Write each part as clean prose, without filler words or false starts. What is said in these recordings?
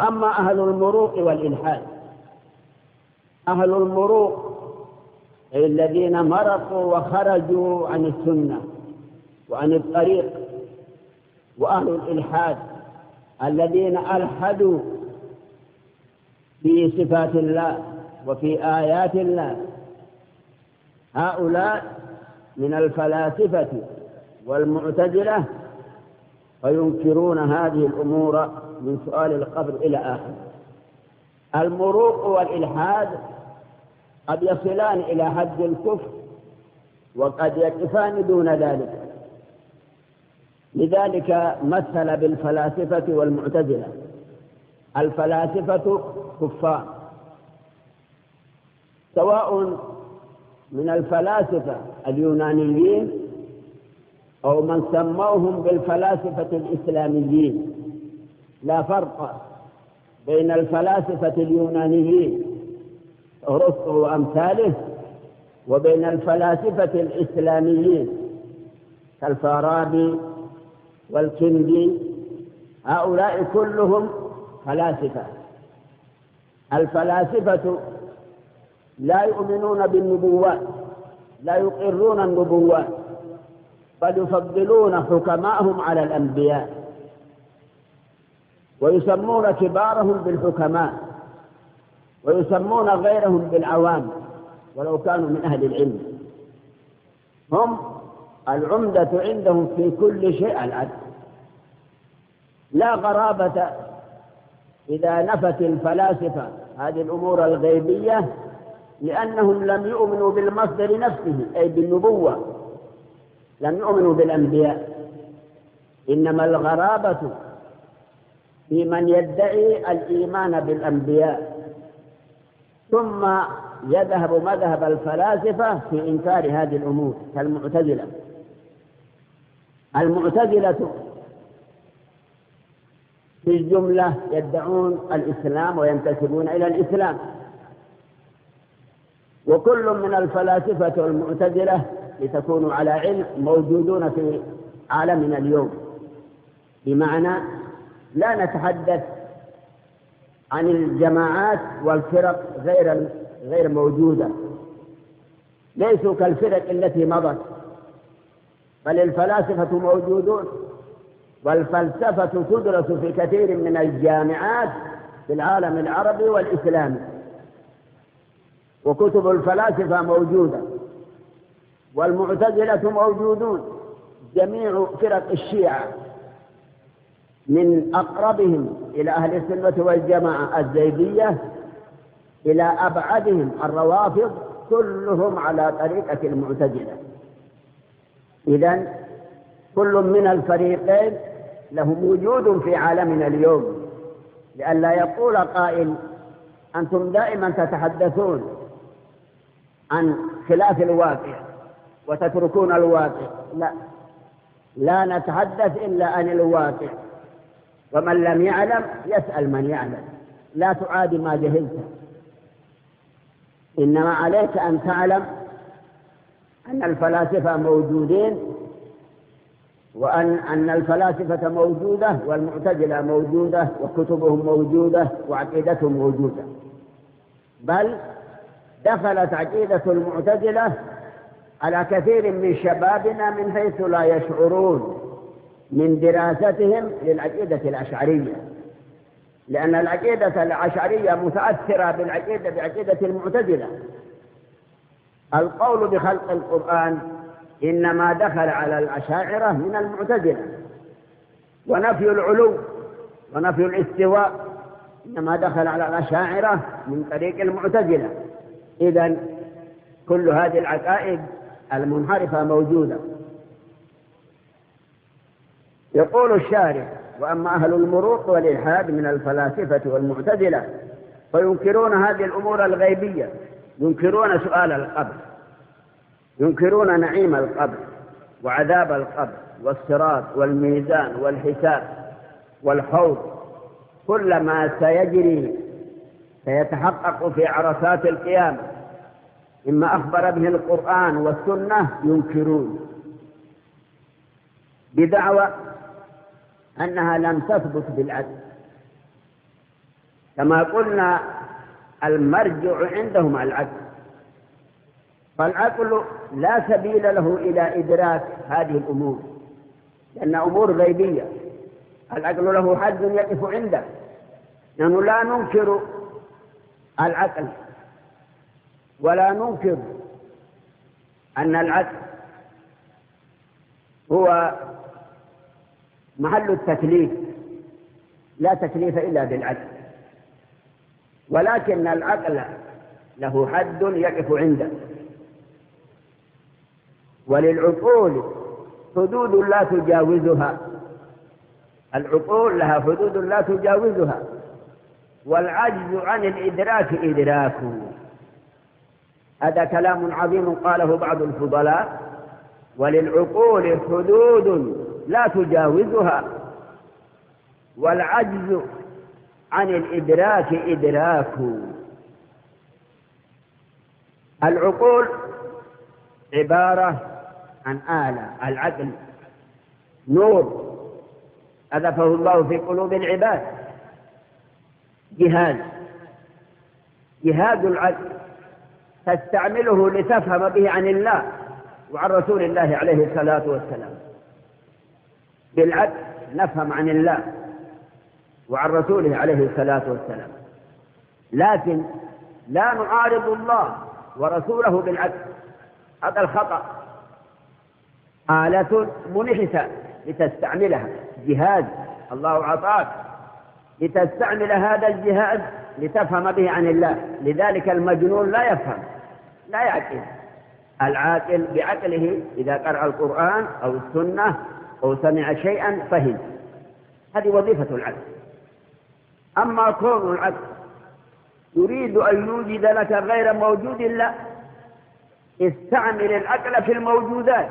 وأما أهل المروق والإلحاد، أهل المروق أي الذين مرقوا وخرجوا عن السنة وعن الطريق، وأهل الإلحاد الذين ألحدوا في صفات الله وفي آيات الله، هؤلاء من الفلاسفة والمعتزلة، فينكرون هذه الأمور من سؤال القبر إلى آخر. المروق والإلحاد قد يصلان إلى حد الكفر وقد يقفان دون ذلك، لذلك مثل بالفلاسفة والمعتزلة. الفلاسفة كفار، سواء من الفلاسفة اليونانيين أو من سموهم بالفلاسفة الإسلاميين، لا فرق بين الفلاسفة اليونانيين أرسطو وأمثاله وبين الفلاسفة الإسلاميين كالفارابي والكندي، هؤلاء كلهم فلاسفة. الفلاسفة لا يؤمنون بالنبوات، لا يقرون النبوات، بل يفضلون حكماءهم على الأنبياء، ويسمون كبارهم بالحكماء، ويسمون غيرهم بالعوام ولو كانوا من أهل العلم. هم العمدة عندهم في كل شيء العدل. لا غرابة إذا نفت الفلاسفة هذه الأمور الغيبية، لأنهم لم يؤمنوا بالمصدر نفسه أي بالنبوة، لم يؤمنوا بالأنبياء. إنما الغرابة في من يدعي الإيمان بالأنبياء ثم يذهب مذهب الفلاسفة في إنكار هذه الأمور كالمعتزلة. المعتزلة في الجملة يدعون الإسلام وينتسبون إلى الإسلام، وكل من الفلاسفة والمعتزلة لتكونوا على علم موجودون في عالمنا اليوم، بمعنى لا نتحدث عن الجماعات والفرق غير موجودة، ليسوا كالفرق التي مضت، بل الفلاسفة موجودون، والفلسفة تدرس في كثير من الجامعات في العالم العربي والإسلامي، وكتب الفلاسفة موجودة، والمعتزلة موجودون. جميع فرق الشيعة من أقربهم إلى أهل السنة والجماعة الزيدية إلى أبعدهم الروافض كلهم على طريقة المعتزلة. إذن كل من الفريقين له وجود في عالمنا اليوم، لئلا يقول قائل أنتم دائما تتحدثون عن خلاف الواقع وتتركون الواقع. لا نتحدث إلا عن الواقع، ومن لم يعلم يسأل من يعلم، لا تعادي ما جهلت، إنما عليك أن تعلم أن الفلاسفة موجودين، وأن الفلاسفة موجودة والمعتزلة موجودة وكتبهم موجودة وعقيدتهم موجودة، بل دخلت عقيدة المعتزلة على كثير من شبابنا من حيث لا يشعرون من دراستهم للعقيدة الأشعرية، لأن العقيدة الأشعرية متأثرة بعقيدة المعتزلة. القول بخلق القرآن إنما دخل على الأشاعرة من المعتزلة، ونفي العلو ونفي الاستواء إنما دخل على الأشاعرة من طريق المعتزلة. إذن كل هذه العقائد المنحرفة موجودة. يقول الشارح: وأما أهل المروق والإلحاد من الفلاسفة والمعتزلة فينكرون هذه الأمور الغيبية، ينكرون سؤال القبر، ينكرون نعيم القبر وعذاب القبر والصراط والميزان والحساب والحوض، كل ما سيجري سيتحقق في عرصات القيامة مما أخبر به القرآن والسنة، ينكرون بدعوى أنها لم تثبت بالعدل، كما قلنا المرجع عندهم العقل، فالعقل لا سبيل له إلى إدراك هذه الأمور لأن أمور غيبية. العقل له حد يقف عنده، نحن لا ننكر العقل ولا ننكر أن العقل هو محل التكليف، لا تكليف إلا بالعقل، ولكن العقل له حد يقف عنده، وللعقول حدود لا تجاوزها. العقول لها حدود لا تجاوزها، والعجز عن الإدراك إدراك. هذا كلام عظيم قاله بعض الفضلاء: وللعقول حدود لا تجاوزها والعجز عن الإدراك إدراك. العقول عبارة عن آلة، العقل نور أذفه الله في قلوب العباد، جهاد العقل تستعمله لتفهم به عن الله وعن رسول الله عليه الصلاة والسلام. بالعقل نفهم عن الله وعن رسوله عليه الصلاة والسلام، لكن لا نعارض الله ورسوله بالعقل، هذا الخطأ. آلة منحتة لتستعملها، جهاد الله أعطاك لتستعمل هذا الجهاد لتفهم به عن الله، لذلك المجنون لا يفهم لا يعقل. العاقل بعقله إذا قرأ القرآن أو السنة أو سمع شيئا فهم، هذه وظيفة العقل. أما كون العقل يريد أن يوجد لك غير موجود، لا، استعمل العقل في الموجودات.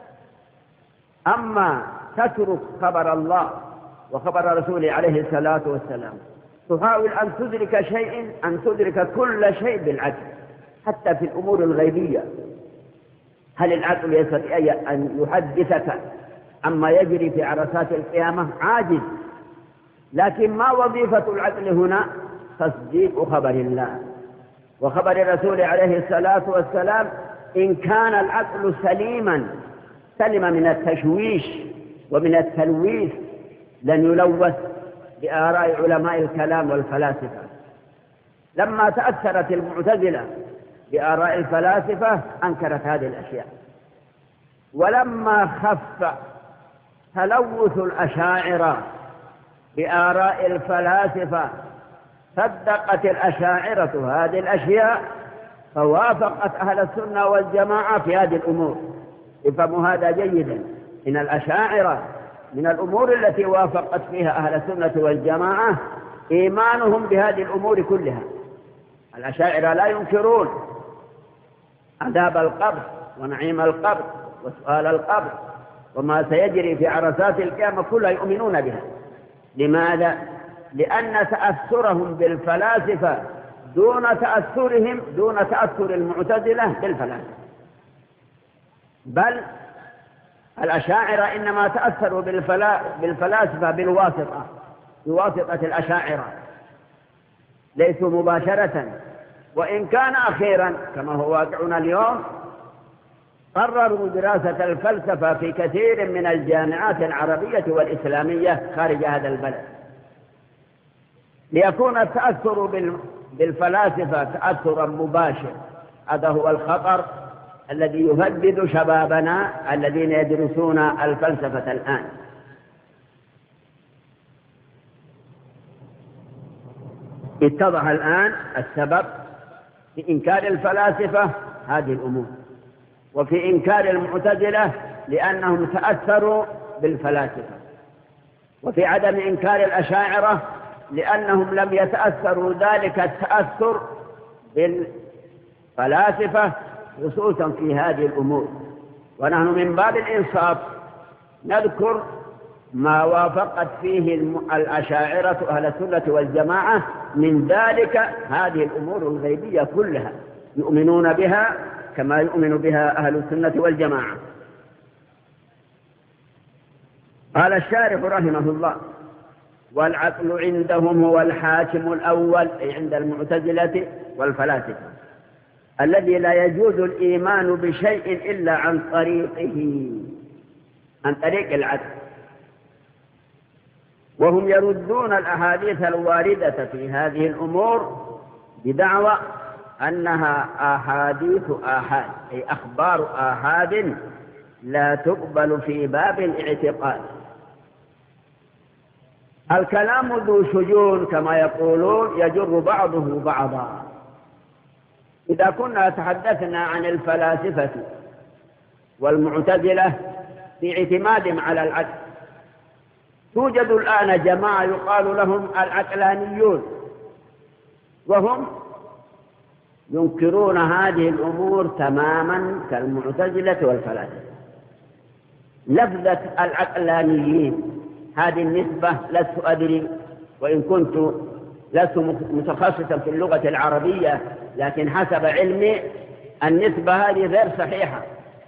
أما تترك خبر الله وخبر رسوله عليه الصلاة والسلام، تحاول أن تدرك شيء، أن تدرك كل شيء بالعقل حتى في الأمور الغيبية. هل العقل يستطيع أن يحدثك عما يجري في عرصات القيامة؟ عاجز. لكن ما وظيفة العقل هنا؟ تصديق خبر الله وخبر الرسول عليه الصلاة والسلام. إن كان العقل سليما سلم من التشويش ومن التلويث، لن يلوث بآراء علماء الكلام والفلاسفة. لما تأثرت المعتزلة بآراء الفلاسفة أنكرت هذه الأشياء، ولما خف تلوث الأشاعرة بآراء الفلاسفة صدقت الأشاعرة هذه الأشياء فوافقت أهل السنة والجماعة في هذه الأمور. افهموا هذا جيدا، إن الأشاعرة من الأمور التي وافقت فيها أهل السنة والجماعة إيمانهم بهذه الأمور كلها. الأشاعرة لا ينكرون عذاب القبر ونعيم القبر وسؤال القبر وما سيجري في عرصات القيامة، كلها يؤمنون بها. لماذا؟ لأن تأثرهم بالفلاسفة دون تأثر المعتزلة بالفلاسفة. بل الأشاعرة إنما تأثروا بالفلاسفة بواسطة الأشاعرة، ليسوا مباشرة. وإن كان أخيرا كما هو واقعنا اليوم قرروا دراسة الفلسفة في كثير من الجامعات العربية والإسلامية خارج هذا البلد، ليكون التأثر بالفلاسفة تأثرا مباشر. هذا هو الخطر الذي يهدد شبابنا الذين يدرسون الفلسفة الآن. اتضح الآن السبب في إنكار الفلاسفة هذه الأمور، وفي إنكار المعتزلة لأنهم تأثروا بالفلاسفة، وفي عدم إنكار الأشاعرة لأنهم لم يتأثروا ذلك التأثر بالفلاسفة خصوصا في هذه الأمور. ونحن من باب الإنصاف نذكر ما وافقت فيه الأشاعرة أهل السنة والجماعة من ذلك هذه الأمور الغيبية كلها يؤمنون بها كما يؤمن بها أهل السنة والعقل عندهم هو الحاكم الأول، أي عند المعتزلة والفلاسفة، الذي لا يجوز الإيمان بشيء إلا عن طريق العقل. وهم يردون الأحاديث الواردة في هذه الأمور بدعوى أنها أحاديث آحاد، أي أخبار آحاد لا تقبل في باب الاعتقاد. الكلام ذو شجون كما يقولون، يجر بعضه بعضا. إذا كنا تحدثنا عن الفلاسفة والمعتزلة في اعتمادهم على العقل، توجد الآن جماعة يقال لهم العقلانيون، وهم ينكرون هذه الأمور تماما كالمعتزلة والفلاسفة. لفظة العقلانيين هذه النسبة لست أدري، وإن كنت لست متخصصا في اللغة العربية، لكن حسب علمي النسبة هذه غير صحيحة،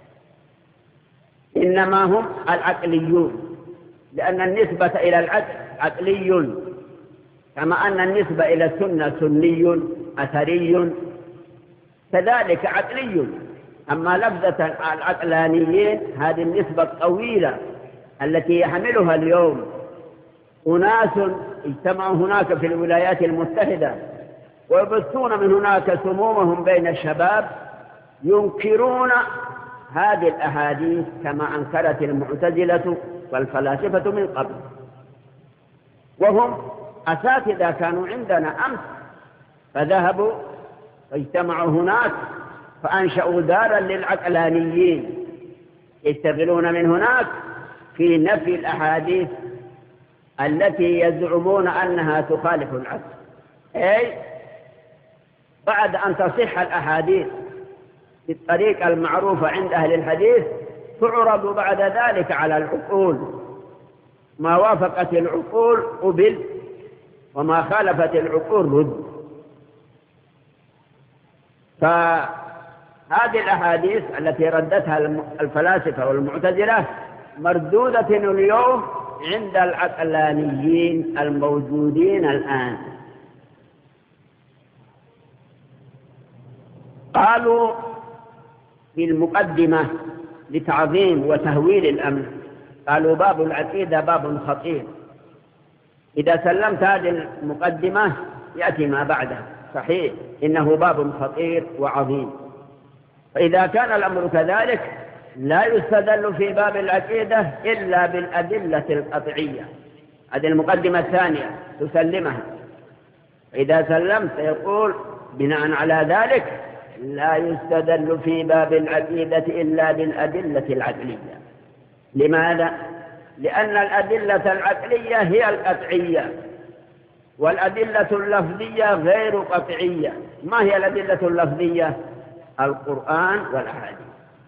إنما هم العقليون، لأن النسبة إلى العقل عقلي، كما أن النسبة إلى السنة سني أثري، كذلك عقلي. أما لفظة العقلانيين هذه النسبة الطويلة التي يحملها اليوم أناس اجتمعوا هناك في الولايات المتحدة ويبثون من هناك سمومهم بين الشباب، ينكرون هذه الأحاديث كما أنكرت المعتزلة والفلاسفة من قبل. وهم أساتذة كانوا عندنا أمس، فذهبوا واجتمعوا هناك فأنشأوا دارا للعقلانيين يشتغلون من هناك في نفي الأحاديث التي يزعمون أنها تخالف العقل. أي بعد أن تصح الأحاديث بالطريقة المعروفة عند أهل الحديث، تعرض بعد ذلك على العقول، ما وافقت العقول قبل، وما خالفت العقول رد. فهذه الأحاديث التي ردتها الفلاسفة والمعتزلة مردودة اليوم عند العقلانيين الموجودين الآن. قالوا في المقدمة لتعظيم وتهويل الأمر، قالوا باب العقيدة باب خطير. إذا سلمت هذه المقدمة يأتي ما بعده، صحيح إنه باب خطير وعظيم. فإذا كان الأمر كذلك لا يستدل في باب العقيدة إلا بالأدلة القطعية. هذه المقدمة الثانية تسلمها. إذا سلمت يقول بناء على ذلك لا يستدل في باب العقيدة إلا بالأدلة العقلية. لماذا؟ لأن الأدلة العقلية هي القطعية، والأدلة اللفظية غير قطعية. ما هي الأدلة اللفظية؟ القرآن والأحاديث.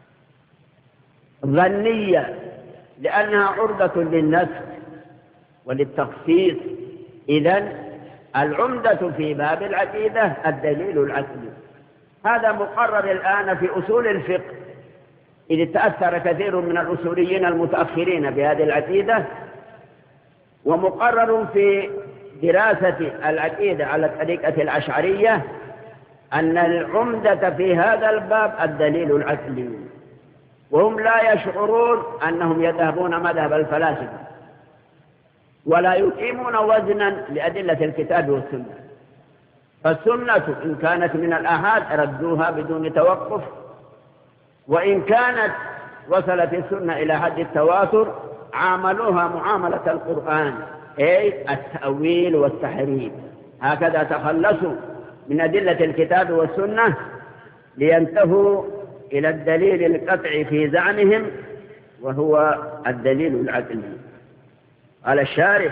ظنية لأنها عرضة للنسخ وللتخصيص. إذن العمدة في باب العقيدة الدليل العقلي. هذا مقرر الآن في أصول الفقه، إذ تأثر كثير من الأصوليين المتأخرين بهذه العقيدة، ومقرر في دراسة العقيدة على طريقة الأشعرية أن العمدة في هذا الباب الدليل العقلي، وهم لا يشعرون أنهم يذهبون مذهب الفلاسفة ولا يقيمون وزنا لأدلة الكتاب والسنة. فالسنة إن كانت من الآحاد ردوها بدون توقف، وإن كانت وصلت السنة إلى حد التواتر عاملوها معاملة القرآن، أي التأويل والتحريف. هكذا تخلصوا من أدلة الكتاب والسنة لينتهوا إلى الدليل القطعي في زعمهم، وهو الدليل العقلي. قال الشارح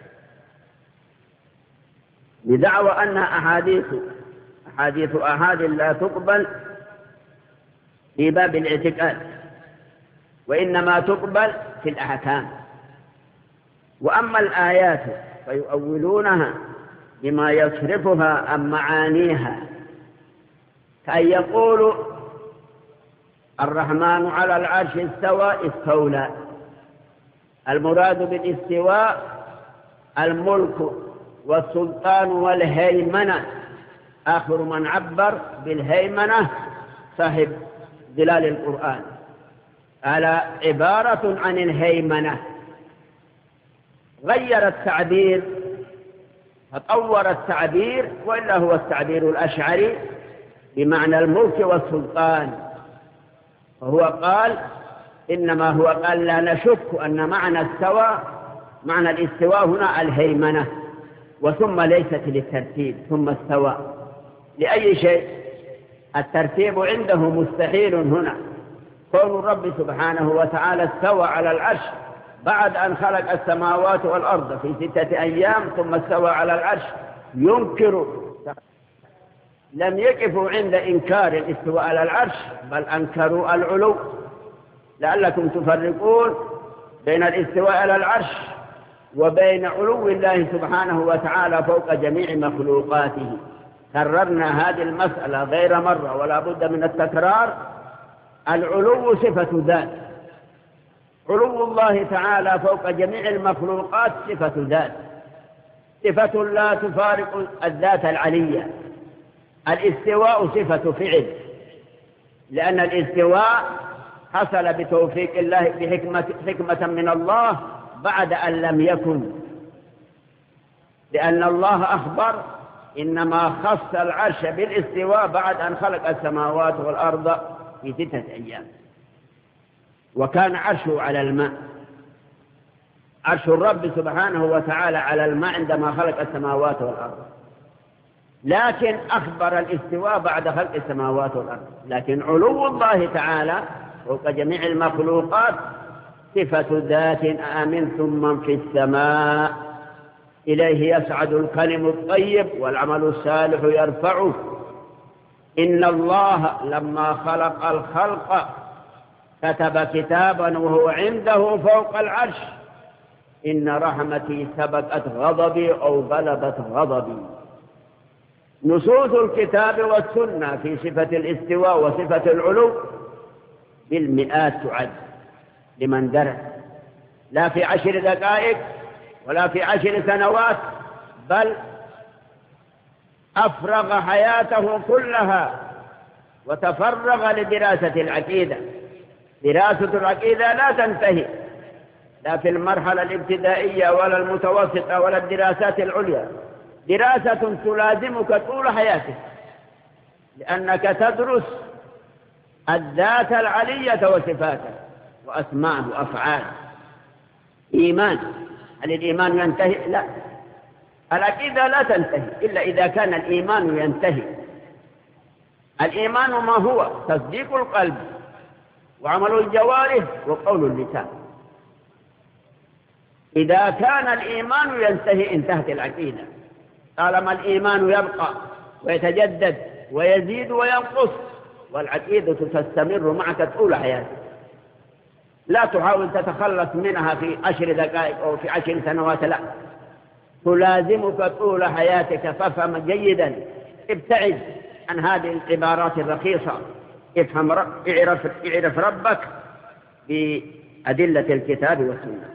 بدعوى أن أحاديث آحاد لا تقبل في باب الاعتقاد، وإنما تقبل في الأحكام. وأما الآيات فيؤولونها بما يصرفها عن معانيها، كأن يقولوا الرحمن على العرش استوى استولى. المراد بالاستواء الملك والسلطان والهيمنة. آخر من عبر بالهيمنة صاحب ظلال القرآن، على عبارة عن الهيمنة، غير التعبير فطور التعبير، وإلا هو التعبير الأشعري بمعنى الملك والسلطان. وهو قال إنما هو قال لا نشك أن معنى الاستواء هنا الهيمنة، وثم ليست للترتيب ثم استوى لأي شيء. الترتيب عنده مستحيل هنا. كون الرب سبحانه وتعالى استوى على العرش بعد أن خلق السماوات والأرض في 6 أيام ثم استوى على العرش ينكر. لم يقفوا عند إنكار الاستواء على العرش، بل أنكروا العلو، لعلكم تفرقون بين الاستواء على العرش وبين علو الله سبحانه وتعالى فوق جميع مخلوقاته. كررنا هذه المسألة غير مرة ولا بد من التكرار. العلو صفة ذات، علو الله تعالى فوق جميع المخلوقات صفة ذات، صفة لا تفارق الذات العلية. الاستواء صفة فعل، لأن الاستواء حصل بتوفيق الله بحكمة من الله بعد أن لم يكن، لأن الله أخبر إنما خص العرش بالاستواء بعد أن خلق السماوات والأرض في 6 أيام، وكان عرشه على الماء. عرش الرب سبحانه وتعالى على الماء عندما خلق السماوات والأرض، لكن أخبر الاستواء بعد خلق السماوات والأرض. لكن علو الله تعالى فوق جميع المخلوقات صفة ذات. أأمنتم من في السماء إليه يصعد الكلم الطيب والعمل الصالح يرفعه. إن الله لما خلق الخلق كتب كتابا وهو عنده فوق العرش إن رحمتي سبقت غضبي أو غلبت غضبي. نصوص الكتاب والسنة في صفة الاستواء وصفة العلو بالمئات تعد لمن درس، لا في 10 دقائق ولا في 10 سنوات، بل أفرغ حياته كلها وتفرغ لدراسة العقيدة. دراسة العقيدة لا تنتهي لا في المرحلة الابتدائية ولا المتوسطة ولا الدراسات العليا، دراسة تلازمك طول حياتك، لأنك تدرس الذات العلية وصفاته وأسماء وأفعال. إيمان، هل الإيمان ينتهي؟ لا، العقيدة لا تنتهي إلا إذا كان الإيمان ينتهي. الإيمان ما هو؟ تصديق القلب وعمل الجوارح وقول اللسان. إذا كان الإيمان ينتهي انتهت العقيدة. طالما الإيمان يبقى ويتجدد ويزيد وينقص، والعقيدة تستمر معك طول حياتك. لا تحاول تتخلص منها في 10 دقائق أو في 10 سنوات، لا، تلازمك طول حياتك. فافهم جيدا، ابتعد عن هذه العبارات الرخيصة، اعرف ربك بأدلة الكتاب والسنة.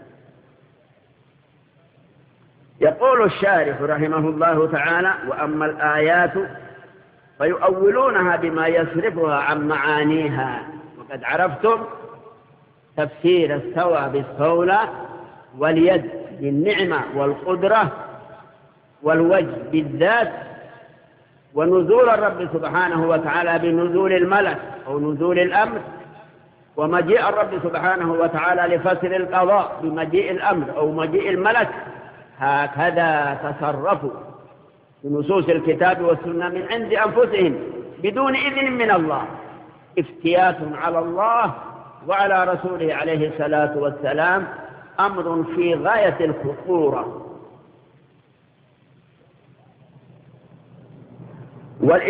يقول الشارح رحمه الله تعالى: وأما الآيات فيؤولونها بما يصرفها عن معانيها. وقد عرفتم تفسير استوى بالصولة، واليد بالنعمة والقدرة، والوجه بالذات، ونزول الرب سبحانه وتعالى بنزول الملك أو نزول الأمر، ومجيء الرب سبحانه وتعالى لفصل القضاء بمجيء الأمر أو مجيء الملك. هكذا تصرفوا بنصوص الكتاب والسنة من عند أنفسهم بدون إذن من الله، افتيات على الله وعلى رسوله عليه الصلاة والسلام، أمر في غاية الخطورة.